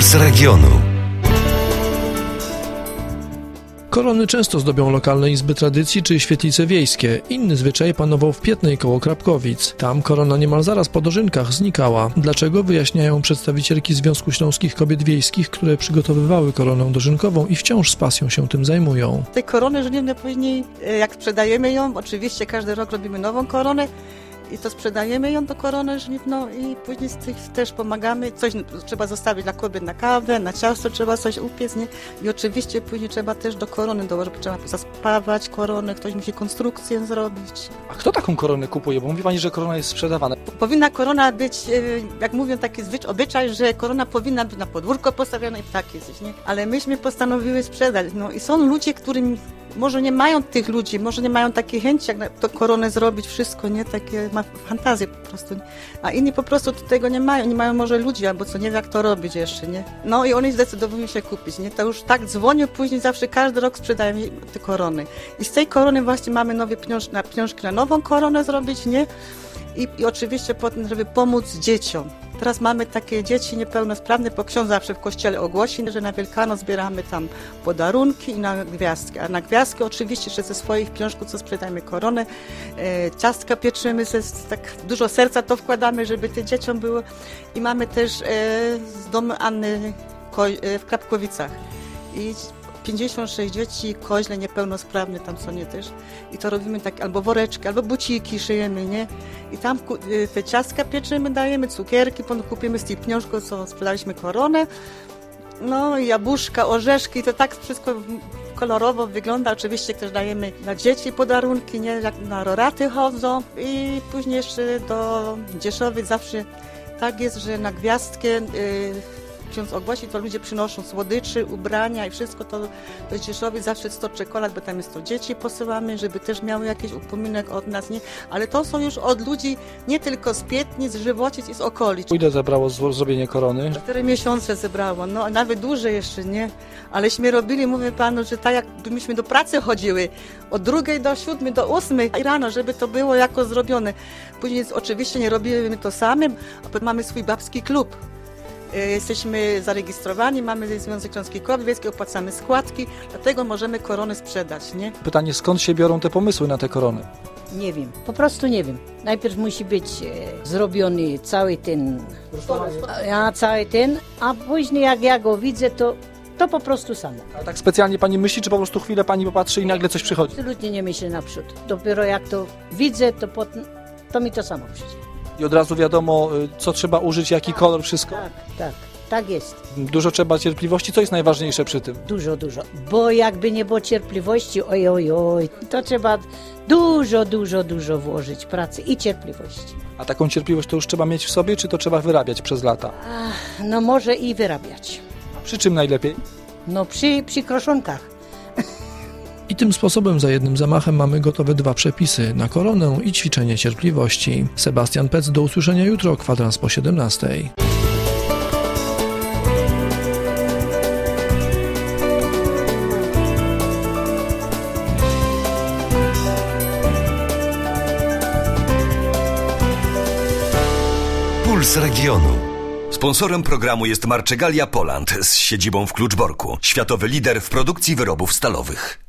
Puls regionu. Korony często zdobią lokalne izby tradycji czy świetlice wiejskie. Inny zwyczaj panował w Pietnej koło Krapkowic. Tam korona niemal zaraz po dożynkach znikała. Dlaczego, wyjaśniają przedstawicielki Związku Śląskich Kobiet Wiejskich, które przygotowywały koronę dożynkową i wciąż z pasją się tym zajmują. Tej korony żniwne później, jak sprzedajemy ją, oczywiście każdy rok robimy nową koronę, i to sprzedajemy ją do korony żniwną i później z tych też pomagamy. Coś trzeba zostawić dla kobiet na kawę, na ciasto trzeba coś upiec, nie? I oczywiście później trzeba też do korony dołożyć, trzeba zaspawać koronę, ktoś musi konstrukcję zrobić. A kto taką koronę kupuje? Bo mówi pani, że korona jest sprzedawana. Powinna korona być, jak mówią, taki obyczaj, że korona powinna być na podwórko postawiona i ptaki zjeść, nie? Ale myśmy postanowiły sprzedać. No i są ludzie, którym może nie mają tych ludzi, może nie mają takiej chęci, jak na to koronę zrobić, wszystko, nie? Takie ma fantazję po prostu. A inni po prostu tego nie mają może ludzi, albo co, nie wie jak to robić jeszcze, nie? No i oni zdecydowali się kupić, nie? To już tak dzwonią później, zawsze każdy rok sprzedają te korony. I z tej korony właśnie mamy nowe pieniążki na nową koronę zrobić, nie? I oczywiście potem, żeby pomóc dzieciom. Teraz mamy takie dzieci niepełnosprawne, bo ksiądz zawsze w kościele ogłosi, że na Wielkanoc zbieramy tam podarunki i na gwiazdkę. A na gwiazdkę oczywiście jeszcze ze swoich pieniążków, co sprzedajemy koronę, ciastka pieczymy, tak dużo serca to wkładamy, żeby tym dzieciom było. I mamy też z domu Anny w Krapkowicach. I 56 dzieci, koźle niepełnosprawne tam są, nie też. I to robimy tak, albo woreczki, albo buciki szyjemy, nie? I tam te ciastka pieczymy, dajemy, cukierki, potem kupimy z tych pieniążków, co sprzedaliśmy koronę. No i jabłuszka, orzeszki, to tak wszystko kolorowo wygląda. Oczywiście też dajemy dla dzieci podarunki, nie? Jak na roraty chodzą. I później jeszcze do Dzieszowic zawsze tak jest, że na gwiazdkę ksiądz ogłosi, to ludzie przynoszą słodyczy, ubrania i wszystko to do Dzieszowic, zawsze 100 czekolad, bo tam jest to dzieci posyłamy, żeby też miały jakiś upominek od nas, nie? Ale to są już od ludzi nie tylko z Pietnic, z Żywocic i z okolic. Ile zabrało zrobienie korony? 4 miesiące zebrało, no nawet dłużej jeszcze, nie? Aleśmy robili, mówię panu, że tak jakbyśmy do pracy chodziły, od 2 do 7, do 8 i rano, żeby to było jako zrobione. Później oczywiście nie robimy to samym, a potem mamy swój babski klub. Jesteśmy zarejestrowani, mamy Związek Śląskich Kobiet Wiejskich, opłacamy składki, dlatego możemy koronę sprzedać, nie? Pytanie, skąd się biorą te pomysły na te korony? Nie wiem, po prostu nie wiem. Najpierw musi być zrobiony cały ten, a później jak ja go widzę, to po prostu samo. A tak specjalnie pani myśli, czy po prostu chwilę pani popatrzy i nagle coś przychodzi? Absolutnie nie myślę naprzód. Dopiero jak to widzę, to mi to samo przyjdzie. I od razu wiadomo, co trzeba użyć, jaki kolor, wszystko? Tak jest. Dużo trzeba cierpliwości. Co jest najważniejsze przy tym? Dużo. Bo jakby nie było cierpliwości, oj, to trzeba dużo włożyć pracy i cierpliwości. A taką cierpliwość to już trzeba mieć w sobie, czy to trzeba wyrabiać przez lata? No może i wyrabiać. A przy czym najlepiej? No przy kroszonkach. I tym sposobem za jednym zamachem mamy gotowe 2 przepisy na koronę i ćwiczenie cierpliwości. Sebastian Pec, do usłyszenia jutro, kwadrans po 17. Puls regionu. Sponsorem programu jest Marczegalia Poland z siedzibą w Kluczborku. Światowy lider w produkcji wyrobów stalowych.